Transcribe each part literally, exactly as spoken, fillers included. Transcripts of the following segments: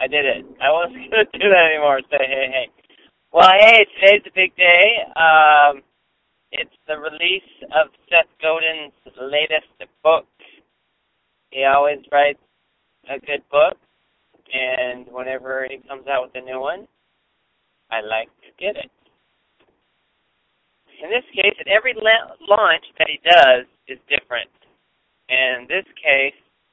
I did it. I wasn't going to do that anymore. Say, hey, hey. Well, hey, today's a big day. Um, it's the release of Seth Godin's latest book. He always writes a good book, and whenever he comes out with a new one, I like to get it. In this case, at every la- launch that he does is different. And in this case,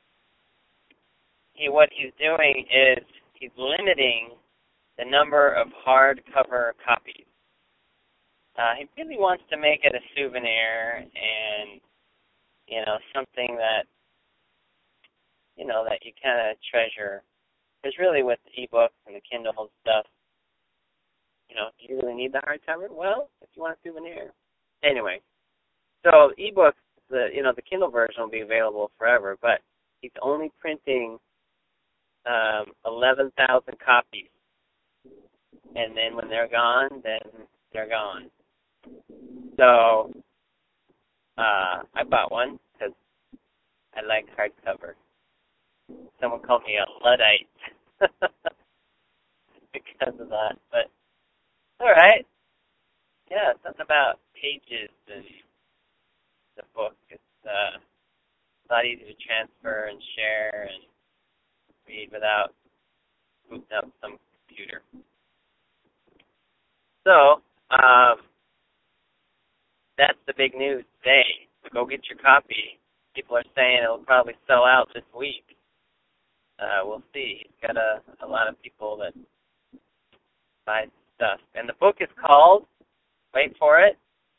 he what he's doing is he's limiting the number of hardcover copies. Uh, he really wants to make it a souvenir and, you know, something that, you know, that you kind of treasure. Because really with ebooks and the Kindle and stuff, you know, do you really need the hardcover? Well, if you want a souvenir. Anyway, so ebooks, the you know, the Kindle version will be available forever, but he's only printing um, eleven thousand copies. And then when they're gone, then they're gone. So uh, I bought one because I like hardcover. Someone called me a Luddite because of that, but all right. Yeah, it's something about pages and the book. It's uh, a lot easier to transfer and share and read without booting up some computer. So, um, that's the big news today. So go get your copy. People are saying it'll probably sell out this week. Uh, we'll see. He's got a, a lot of people that buy stuff. And the book is called, wait for it,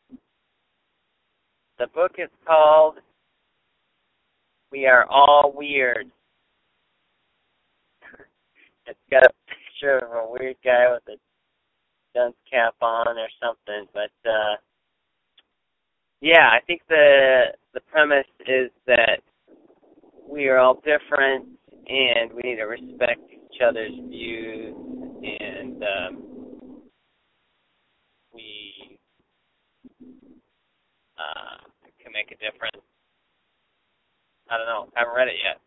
the book is called We Are All Weird. It's got a picture of a weird guy with a dunce cap on or something, but uh, yeah, I think the the premise is that we are all different and we need to respect each other's views, and um, we uh, can make a difference. I don't know. I haven't read it yet.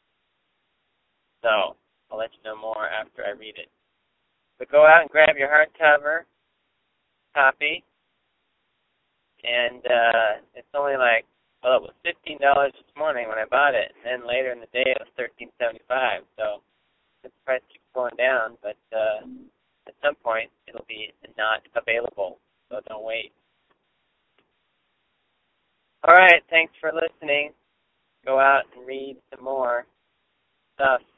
So I'll let you know more after I read it. But go out and grab your hardcover copy. And uh, it's only like, well, it was fifteen dollars this morning when I bought it. And then later in the day it was thirteen seventy-five. So the price keeps going down. But uh, at some point it'll be not available. So don't wait. All right. Thanks for listening. Go out and read some more stuff.